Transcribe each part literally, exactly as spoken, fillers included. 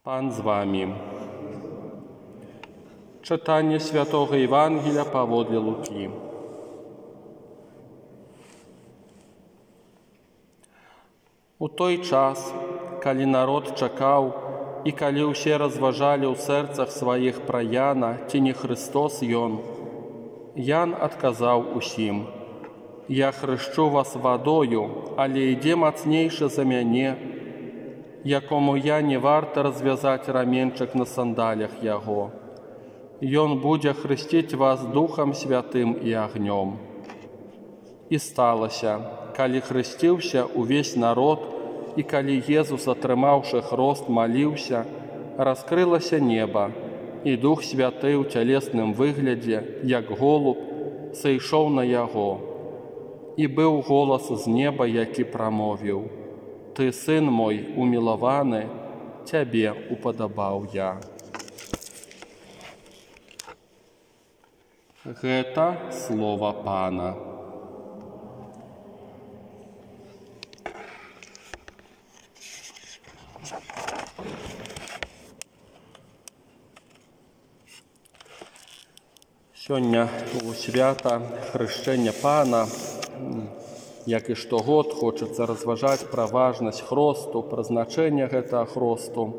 Пан з вами. Читання Святого Євангелія паводле Луки. У той час, калі народ чакаў, і калі ўсе разважалі ў сэрцах сваіх пра Яна, ці не Христос ён, Ян адказаў усім: «Я хрышчу вас вадою, але ідзе мацнейшы за мяне, якому я не варта развязаць раменчык на сандалях яго. Ён будзе хрысціць вас Духам Святым і агнём». І сталася, калі хрысціўся увесь народ, і калі Езус, атрымаўшы хрост, маліўся, раскрылася неба, і Дух Святы ў цялесным выглядзе, як голуб, сышоў на яго. І быў голас з неба, які прамовіў: «Ты, сын мой умілаваны, цябе упадабаў я». Гэта слова Пана. Сёння у свята хрышчэння Пана, як і штогод, хочацца разважаць пра важнасць хросту, пра значэнне гэтага хросту.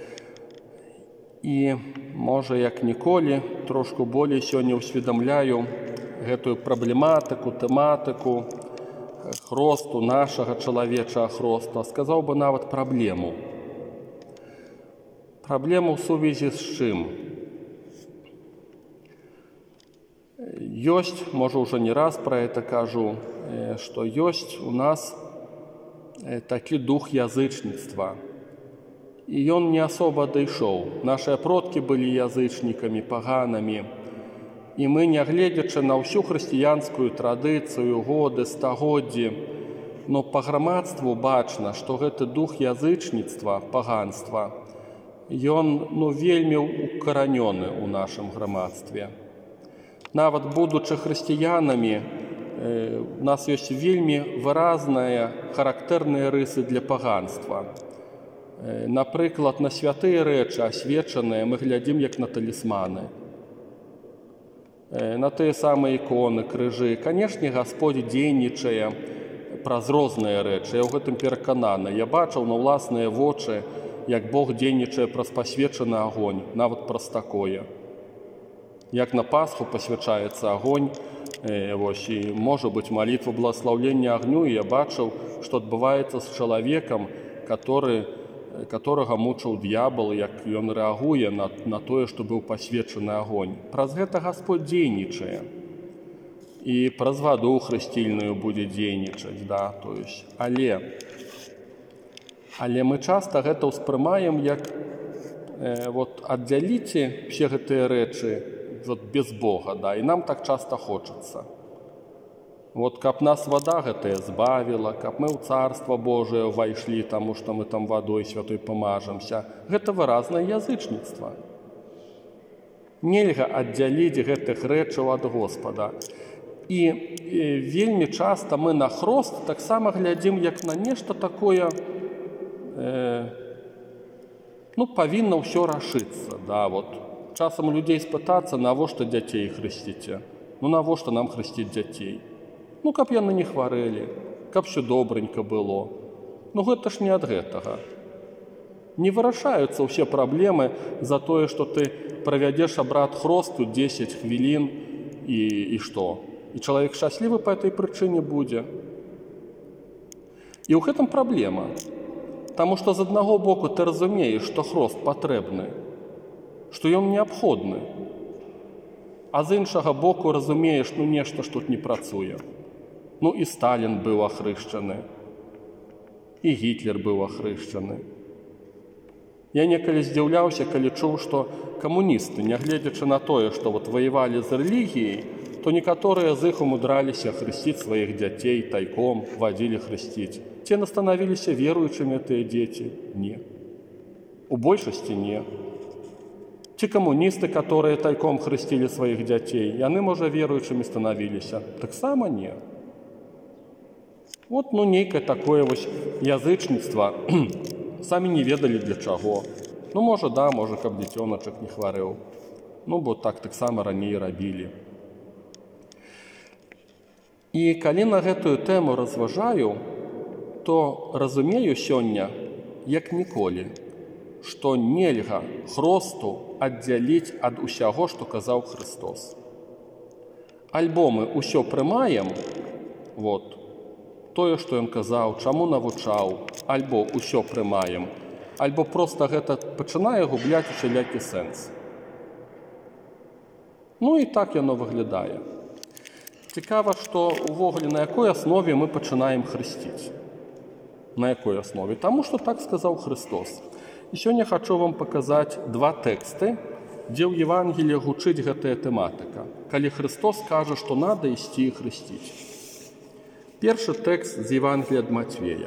І, можа, як ніколі, трошку болей сёння ўсведамляю гэтую праблематыку, тэматыку хросту, нашага чалавечага хросту, а сказаў бы нават праблему. Праблему ў сувязі з чым? Ёсць, можа, ўжо не раз пра гэта кажу, што ёсць у нас такі дух язычніцтва. І ён не асоба дайшоў. Нашыя продкі былі язычнікамі, паганамі. І мы, нягледзячы на ўсю хрысціянскую традыцыю, годы, стагоддзі, но па грамадству бачна, што гэты дух язычніцтва, паганства, ён ну, вельмі укаранёны ў нашым грамадстве. Нават будучы хрысціянамі, у нас ёсць вельмі выразныя характэрныя рысы для паганства. Напрыклад, на святыя рэчы асвечаныя мы глядзім як на талісманы. На тыя самыя іконы, крыжы. Канешне, Гасподзь дзейнічае праз розныя рэчы. Я ў гэтым перакананы. Я бачыў на ўласныя вочы, як Бог дзейнічае праз пасвечаны агонь, нават праз такое. Як на Пасху пасвячаецца агонь, вось, і можа быць малітва благаслаўлення агню, і я бачыў, што адбываецца з чалавекам, который, которага мучыў д'ябал, як ён рэагуе на, на тое, што быў пасвечаны агонь. Праз гэта Гасподзь дзейнічае. І праз ваду хрысцільную будзе дзейнічаць, да, то есть. Але, але мы часта гэта ўспрымаем як э, вот, аддзяліце ўсе гэтыя рэчы вот, без Бога, да, і нам так часта хочацца. Вот, каб нас вада гэтая збавіла, каб мы ў Царства Божие ўвайшлі, таму што мы там вадой святой памажамся. Гэта выразнае язычніцтва. Нельга аддзяліць гэтых рэчаў ад Господа. І, і вельмі часта мы на хрост таксама глядзім як на нешта такое, э, ну, павінна ўсё рашыцца, да, вот. Часам у людзей спытацца, навошта дзяцей хрысціце? Ну, навошта нам хрысціць дзяцей? Ну, каб яны не хварэлі, каб усё добренька было. Ну, гэта ж не ад гэтага. Не вырашаюцца ўсе праблемы за тое, што ты правядзеш абрад хросту дзесяць хвілін і, і што? І чалавек шчаслівы па этой прычыне будзе. І ў гэтым праблема. Таму што з аднаго боку ты разумееш, што хрост патрэбны, што ён неабходны, а з іншага боку разумееш, ну, нешта ж тут не працуе. Ну, і Сталін быў ахрышчаны, і Гітлер быў ахрышчаны. Я некалі здзіўляўся, калі чуў, што камуністы, нягледзячы на тое, што вот ваявалі з рэлігіяй, то некаторыя з іх умудраліся хрысціць сваіх дзяцей тайком, вадзілі хрысціць. Ці настанавіліся веруючымі тыя дзеці? Не. У большасці не. Ці камуністы, которые тайком хрысцілі сваіх дзяцей, яны, можа, веруючымі станавіліся? Таксама не. Вот, ну, нейкае такое вось язычніцтва. Самі не ведалі для чаго. Ну, можа, да, можа, каб дзіцёначак не хварэў. Ну, бо так таксама раней рабілі. І калі на гэтую тэму разважаю, то разумею сёння, як ніколі, што нельга хросту аддзяліць ад усяго, што казаў Христос. Альбо мы ўсё прымаем, вот, тое, што ён казаў, чаму навучаў, альбо ўсё прымаем, альбо проста гэта пачынае губляць усялякі сэнс. Ну і так яно выглядае. Цікава, што увогуле на якой аснове мы пачынаем хрысціць. На якой аснове? Таму, што так сказаў Христос. І сёння хачу вам паказаць два тэксты, дзе ў Евангеліі гучыць гэтая тэматыка, калі Христос кажа, што надо ісці і хрысціць. Першы тэкст з Евангелія ад Матвея.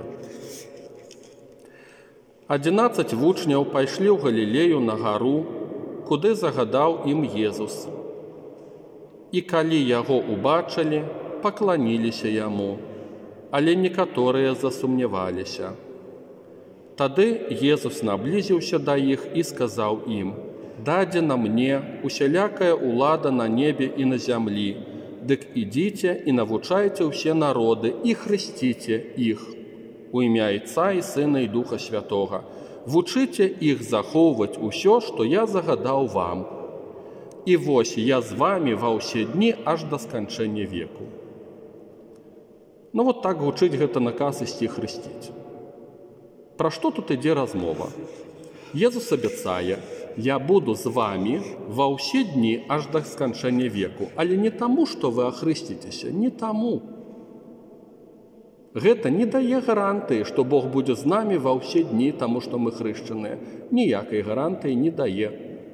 Адзінаццаць вучняў пайшлі ў Галілею на гару, куды загадаў ім Езус. І калі яго убачылі, пакланіліся яму, але некаторыя засумняваліся. Тады Езус наблізіўся да іх і сказаў ім: «Дадзена мне усялякая ўлада на небе і на зямлі, дык ідзіце і навучайце ўсе народы і хрысціце іх у імя Отца і Сына і Духа Святога. Вучыце іх захоўваць усё, што я загадаў вам. І вось я з вамі ва ўсе дні аж да сканчэння веку». Ну вот так гучыць гэта наказ ісці хрысціць. Пра што тут ідзе размова? Езус абяцае: «Я буду з вамі ва ўсе дні аж да сканчэння веку». Але не таму, што вы ахрысціцеся, не таму. Гэта не дае гарантыі, што Бог будзе з намі ва ўсе дні, таму што мы хрышчаныя. Ніякай гарантыі не дае.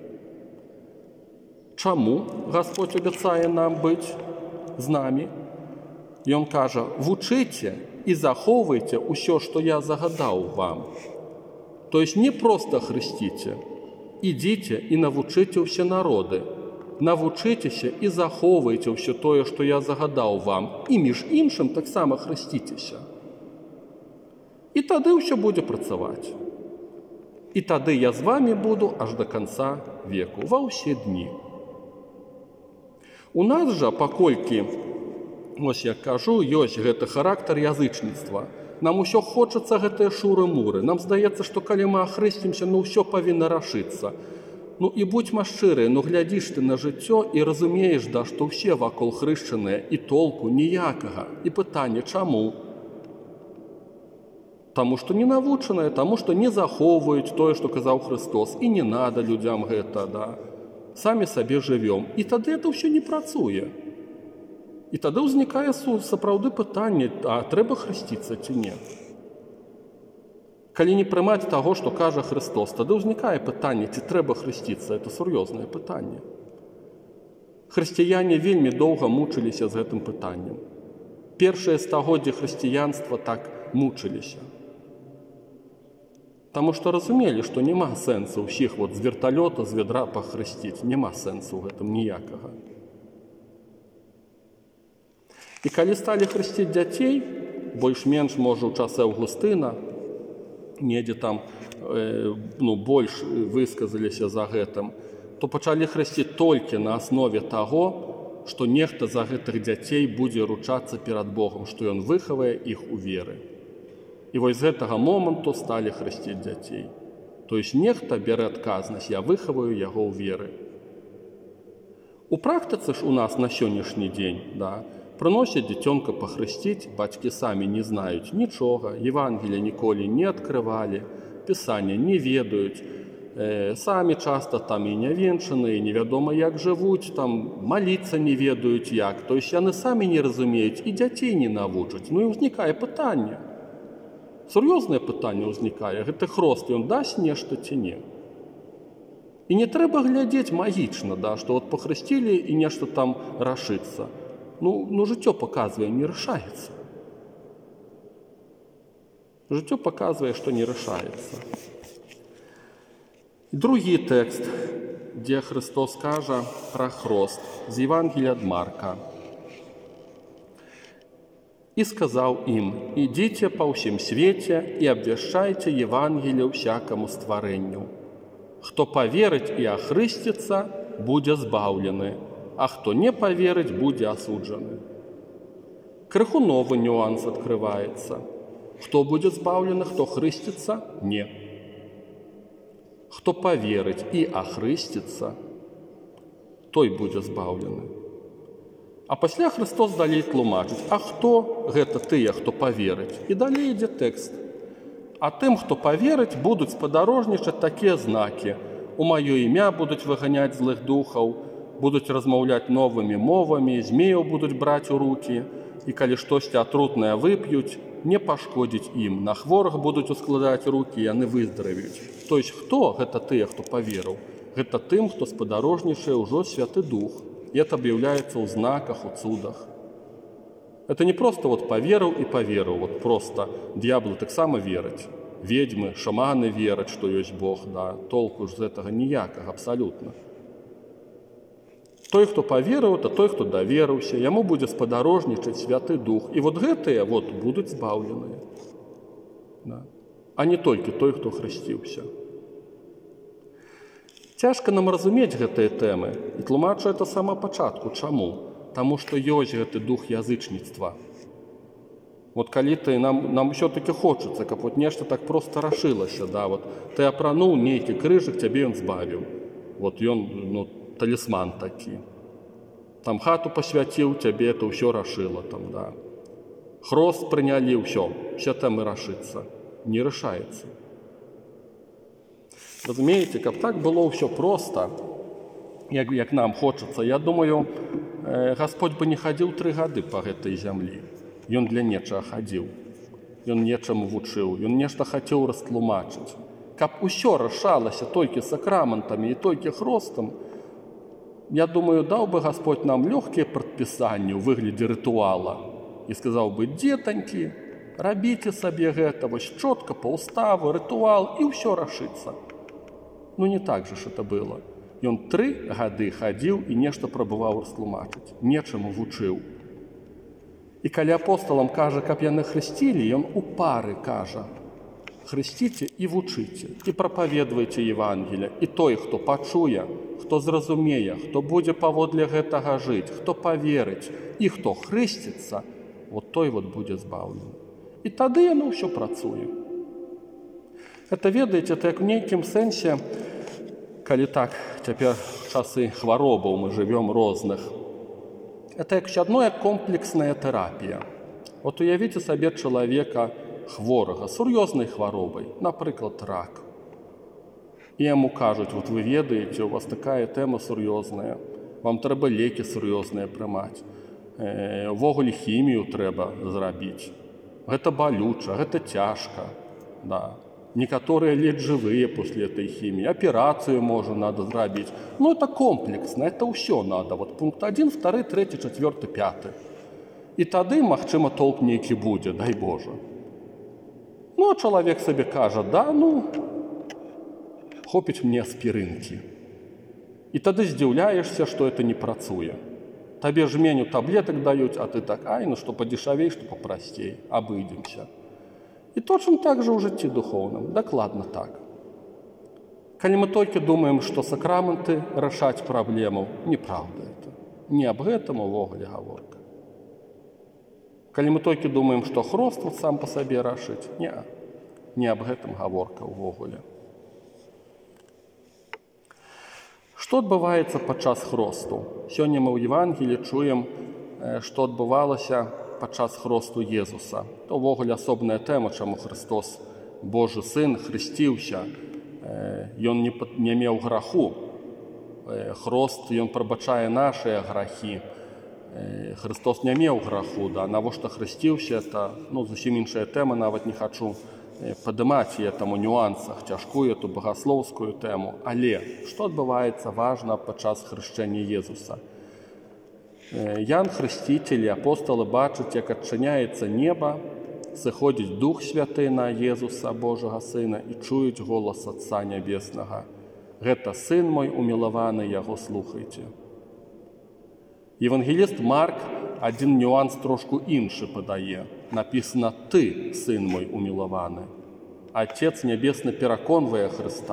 Чаму Гасподзь абяцае нам быць з намі? Ён кажа: «Вучыце і захоўвайце ўсё, што я загадаў вам». То есть не проста хрысціце. Ідзіце і навучыце ўсе народы. Навучыцеся і захоўвайце ўсё тое, што я загадаў вам. І між іншым таксама хрысціцеся. І тады ўсё будзе працаваць. І тады я з вамі буду аж да канца веку, ва ўсе дні. У нас жа, паколькі, ось як кажу, ёсць гэты характар язычніцтва. Нам усё хочацца гэтыя шуры-муры. Нам здаецца, што калі мы ахрысцімся, ну ўсё павінна рашыцца. Ну і будзьма шчырыя, ну глядзіш ты на жыццё і разумееш, да, што ўсе вакол хрышчаныя і толку ніякага. І пытанне, чаму? Таму што не навучаныя, таму што не захоўваюць тое, што казаў Христос. І не надо людзям гэта, да. Самі сабе жывём. І тады это ўсё не працуе. І тады ўзнікае сапраўды пытанне, а трэба хрысціцца ці не? Калі не прымаць таго, што кажа Христос, тады ўзнікае пытанне, ці трэба хрысціцца. Это сур'ёзнае пытанне. Хрысціяне вельмі доўга мучыліся з гэтым пытаннем. Першыя стагоддзі хрысціянства так мучыліся. Таму што разумелі, што няма сэнсу ўсіх вот з верталёта, з вядра пахрысціць. Няма сэнсу ў гэтым ніякага. І калі сталі хрысціць дзяцей, больш-менш, можа, у часы Аўгустына, недзе там э, ну, больш высказаліся за гэтым, то пачалі хрысціць толькі на аснове таго, што нехта за гэтых дзяцей будзе ручацца перад Богом, што ён выхавае іх у веры. І вось з гэтага моманту сталі хрысціць дзяцей. То есть нехта бярэ адказнасць, я выхаваю яго ў веры. У практыцы ж у нас на сённяшні дзень, да, прыносяць дзіцёнка пахрысціць, бацькі самі не знаюць нічога, Евангелія ніколі не адкрывалі, Пісання не ведаюць, э, самі часта там і нявенчаныя, невядома як жывуць, там маліцца не ведаюць як, то есть яны самі не разумеюць і дзяцей не навучаць. Ну і ўзнікае пытанне. Сур'ёзнае пытанне ўзнікае, гэты хрост, ён дасць нешта ці не. І не трэба глядзець магічна, да, што от пахрысцілі і нешта там рашыцца. Ну, ну жыццё паказвае, не рашаецца. Жыццё паказвае, што не рашаецца. Другі тэкст, дзе Христос кажа пра хрост, з Евангелія ад Марка. І сказаў ім: «Ідзіце па ўсім свеце і абвяшчайце Евангелие ўсякаму стварэнню. Хто паверыць і ахрысціцца, будзе збаўлены, а хто не паверыць, будзе асуджаны. Крыху новы нюанс адкрываецца. Хто будзе збаўлены, хто хрысціцца? Не. Хто паверыць і ахрысціцца, той будзе збаўлены. А пасля Христос далей тлумачыць, а хто гэта тыя, хто паверыць? І далей ідзе тэкст. А тым, хто паверыць, будуць спадарожнічаць такія знакі. У маё імя будуць выганяць злых духаў, будуць размаўляць новымі мовамі, змеяў будуць браць у рукі, і калі штосьці атрутнае вып'юць, не пашкодзіць ім. На хворых будуць ускладаць рукі, яны выздаравеюць. То есть хто гэта тыя, хто паверыў? Гэта тым, хто спадарожнічае ўжо Святы Дух. И это объявляется в знаках, в цудах. Это не просто вот поверил и поверил, вот просто дьяволу так само верить. Ведьмы, шаманы верят, что есть Бог, да, толку ж з этого ніякого, абсолютно. Той, хто поверил, это той, хто доверился, ему будет спадарожничать Святы Дух. И вот гэтые вот будут збавлены. Да. А не только той, хто хрысціўся. Цяжка нам разумець гэтыя тэмы, і тлумачу это сама пачатку. Чаму? Таму што ёсць гэты дух язычніцтва. Вот калі ты, нам, нам ўсё-таки хочацца, каб вот нешта так проста рашылася, да, вот ты апрануў нейкі крыжык, цябе ён збавіў. Вот ён, ну, талісман такі. Там хату пасвяціў, цябе это ўсё рашыла, там, да. Хрост прынялі, ўсё, усе тэмы рашыцца. Не рашаецца. Разумеете, каб так было ўсё проста, як, як нам хочацца, я думаю, э, Господь бы не хадзіў тры гады па гэтай зямлі. Ён для нечага хадзіў, ён нечаму вучыў, ён нешта хацеў растлумачыць. Каб усё рашалася толькі сакраментамі і толькі хростам, я думаю, даў бы Господь нам лёгкія прадпісанні ў выглядзе рытуала і сказаў бы: дзетанькі, рабіце сабе гэта, вось чётка па ўставу, рытуал, і ўсё рашыцца. Ну, не так же ж это было. Ён тры гады хадзіў і нешта прабываў растлумачыць, нечаму вучыў. І калі апосталам кажа, каб яны хрысцілі, ён у пары кажа: хрысціце і вучыце, і прапаведвайце Евангелие. І той, хто пачуе, хто зразумее, хто будзе паводле гэтага жыць, хто паверыць і хто хрысціцца, вот той вот будзе збаўлены. І тады яно ўсё працуе. Это, ведаеце, это як в нейкім сэнсе, калі так, цяпер часы хваробаў мы жывём розных, это як адно як комплексная тэрапія. Вот уявіце сабе чалавека хворага, сур'ёзнай хваробай, напрыклад, рак. І яму кажуць: вот вы ведаеце, у вас такая тэма сур'ёзная, вам трэба лекі сур'ёзныя прымаць, э, увогуле хімію трэба зрабіць. Гэта балюча, гэта цяжка, да. Некоторые ледь живые после этой химии. Операцию можно надо зрабіць. Ну, это комплексно, это ўсё надо. Вот пункт один, второй, третий, четвертый, пятый. И тады, магчыма, толк нейкі будзе, дай Боже. Ну, а чалавек сабе кажа: да, ну, хопіць мне аспірынкі. І тады здзіўляешься, что это не працуе. Табе жменю таблеток даюць, а ты так: ай, ну, что подешевей, что попростей, обыдемся. И точно так же в житті духовном, докладно так. Калі мы только думаем, что сакраменты рашаць проблему, неправда это. Не об гэтым увогуле гаворка. Калі мы только думаем, что хрост вот сам по себе рашыць, не, не об гэтым гаворка увогуле. Что адбываецца падчас хросту? Сёння мы ў Евангеліі чуем, што адбывалася падчас хросту Езуса. То ўвогуле асобная тэма, чаму Христос, Божы Сын, хрысціўся. Ён не, не меў граху. Хрост, ён прабачае нашыя грахі. Христос не меў граху, да, навошта хрысціўся, это, ну, зусім іншая тэма, нават не хачу падымаць яе там у нюансах, цяжкую эту багаслоўскую тэму. Але што адбываецца важна падчас хрышчэння Езуса? Ян Хрысцитель і апостолы бачаць, як адчыняецца неба, сыходзіць Дух Святы на Езуса, Божага Сына, і чуюць голас Отца Нябеснага: гэта Сын мой умілаваны, яго слухайце. Евангеліст Марк адзін нюанс трошку іншы падае. Напісана: ты, Сын мой умілаваны. Отец Нябесны пераконвае Хрыста: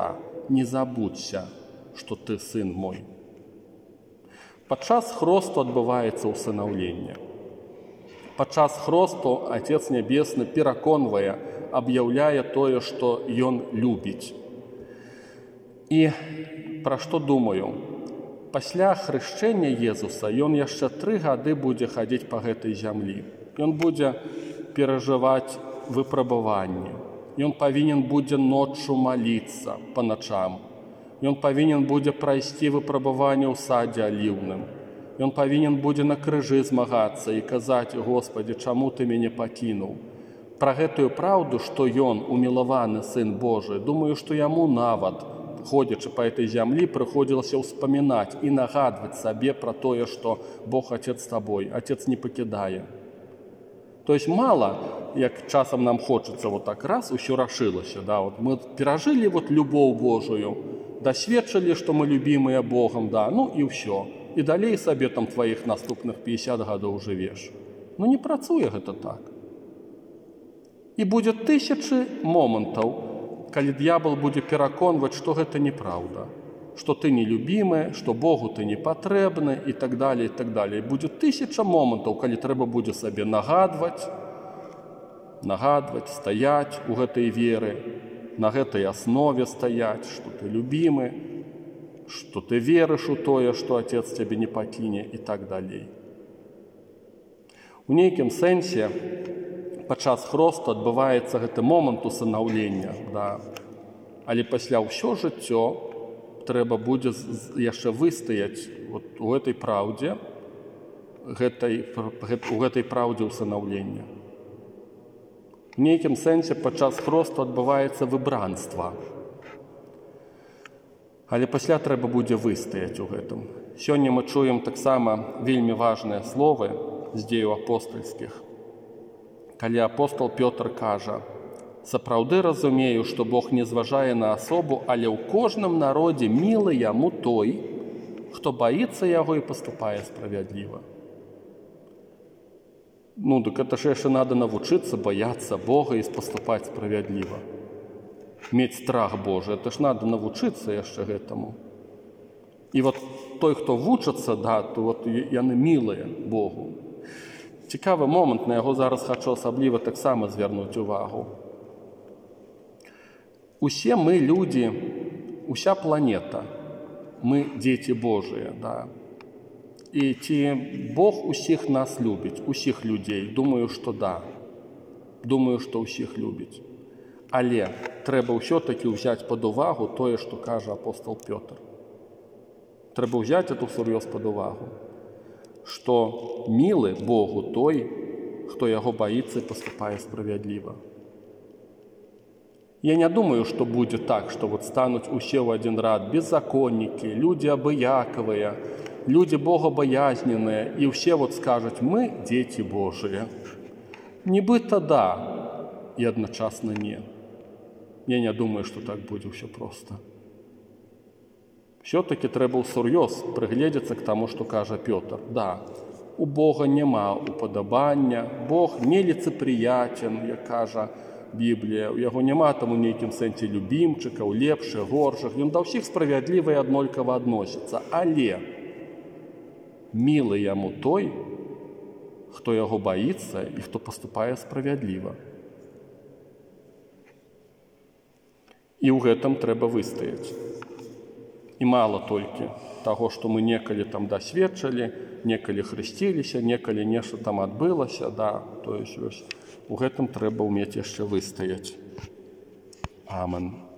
не забудься, што ты сын мой. Падчас хросту адбываецца ўсынаўленне. Падчас хросту Отец Нябесны пераконвае, аб'яўляе тое, што Ён любіць. І пра што думаю? Пасля хрышчэння Езуса Ён яшчэ тры гады будзе хадзіць па гэтай зямлі. Ён будзе перажываць выпрабаванні. Ён павінен будзе ноччу маліцца па начам. Ён павінен будзе прайсці выпрабаванне ў садзе аліўным. Ён павінен будзе на крыжы змагацца і казаць: «Господі, чаму ты мяне пакінуў?» Пра гэтую праўду, што ён умілаваны сын Божы, думаю, што яму нават, ходзячы па этой зямлі, прыходзілася ўспамінаць і нагадваць сабе пра тое, што Бог Отец з табой, Отец не пакідае. То есть мало, як часам нам хочется вот так раз, усё рашылася. Да? Вот мы перажылі вот любоў Божую, дасведчылі, што мы любімыя Богом, да, ну і ўсё. І далей сабе там тваіх наступных пятьдесят гадоў жывеш. Ну не працуе гэта так. І будзе тысячы момантаў, калі д'ябал будзе пераконваць, што гэта неправда, што ты нелюбімы, што Богу ты не патрэбны і так далее, і так далее. Будзе тысяча момантаў, калі трэба будзе сабе нагадваць, нагадваць, стаяць у гэтай веры, на гэтай аснове стаяць, што ты любімы, што ты верыш у тое, што Отец цябе не пакіне і так далей. У нейкім сэнсе падчас хросту адбываецца гэты момант усынаўлення, да. Але пасля ўсё жыццё трэба будзе яшчэ выстаяць вот у гэтай праўдзе, гэтай, у гэтай праўдзе усынаўлення. У нейкім сэнсе падчас хросту адбываецца выбранства. Але пасля трэба будзе выстаяць у гэтым. Сёння мы чуем таксама вельмі важныя словы з дзеяў апостальскіх. Калі апостол Пётр кажа: «Сапраўды разумею, што Бог не зважае на асобу, але ў кожным народзе мілы яму той, хто баіцца яго і паступае справядліва». Ну, так это ж яшчэ надо навучыцца баяцца Бога і паступаць справядліва. Мець страх Божий, это ж надо навучыцца яшчэ гэтаму. І вот той, хто вучыцца, да, то вот яны мілыя Богу. Цікавы момант, на яго зараз хачу асабліва таксама звярнуць увагу. Усе мы людзі, уся планета, мы дзеці Божыя, да. І ці Бог усіх нас любіць, усіх людзей? Думаю, што да. Думаю, што ўсіх любіць. Але трэба ўсё-такі ўзяць пад увагу тое, што кажа апостол Пётр. Трэба ўзяць эту сур'ёз пад увагу, што мілы Богу той, хто яго баіцца і паступае справядліва. Я не думаю, што будзе так, што вот стануць усе ў адзін рад беззаконнікі, людзі абыякавыя, людзі богабаязненыя, і ўсе вот скажуць: «Мы дзеці Божыя». Нібыта да, і адначасна не. Я не думаю, што так будзе ўсё проста. Все-таки трэба ўсур'ёз прыгледзецца к таму, што кажа Пётр. Да, у Бога няма упадабання, Бог неліцэпрыятен, як кажа Біблія. У яго няма там у нейкім сэнсе любімчыкаў, лепшых, горшых. Ён да ўсіх справядліва і аднолькава адносіцца. Але мілы яму той, хто яго баіцца і хто паступае справядліва. І ў гэтым трэба выстаяць. І мала толькі таго, што мы некалі там дасведчылі, некалі хрысціліся, некалі нешта там адбылася, да, то есть у гэтым трэба ўмець яшчэ выстаяць. Амен.